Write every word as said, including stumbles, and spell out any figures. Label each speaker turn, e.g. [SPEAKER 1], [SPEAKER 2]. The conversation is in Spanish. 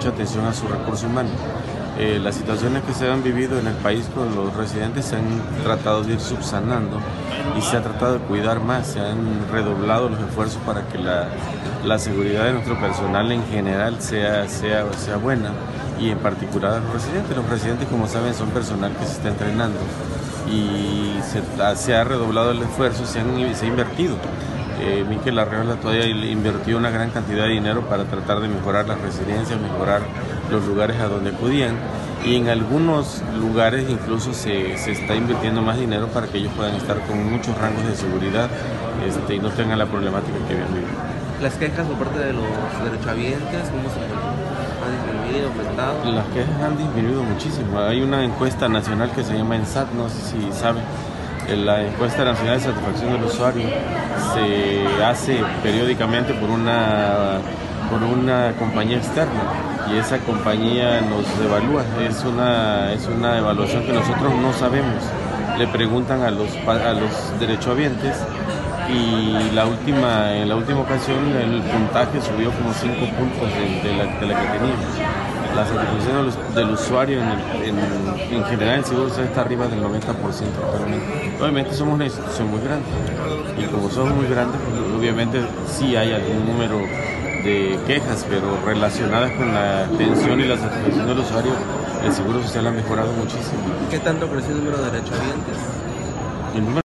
[SPEAKER 1] mucha atención a su recurso humano. Eh, las situaciones que se han vivido en el país con los residentes se han tratado de ir subsanando y se ha tratado de cuidar más, se han redoblado los esfuerzos para que la, la seguridad de nuestro personal en general sea, sea, sea buena, y en particular a los residentes. Los residentes, como saben, son personal que se está entrenando y se, se ha redoblado el esfuerzo, se, han, se ha invertido. Eh, Miquel Arreola todavía invirtió una gran cantidad de dinero para tratar de mejorar las residencias, mejorar los lugares a donde acudían, y en algunos lugares incluso se, se está invirtiendo más dinero para que ellos puedan estar con muchos rangos de seguridad este, y no tengan la problemática que habían vivido.
[SPEAKER 2] Las quejas por parte de los derechohabientes, ¿cómo se han disminuido, aumentado?
[SPEAKER 1] Las quejas han disminuido muchísimo. Hay una encuesta nacional que se llama ENSAT, no sé si saben. La encuesta nacional de satisfacción del usuario se hace periódicamente por una, por una compañía externa, y esa compañía nos evalúa. Es una, es una evaluación que nosotros no sabemos. Le preguntan a los, a los derechohabientes, y la última, en la última ocasión el puntaje subió como cinco puntos de, de, la, de la que teníamos. La satisfacción del, del usuario en, el, en, en general el seguro está arriba del noventa por ciento actualmente. Obviamente somos una institución muy grande, y como somos muy grandes, pues, obviamente sí hay algún número de quejas, pero relacionadas con la atención y la satisfacción del usuario, el seguro social ha mejorado muchísimo.
[SPEAKER 2] ¿Qué tanto creció el número de derechohabientes?
[SPEAKER 1] El número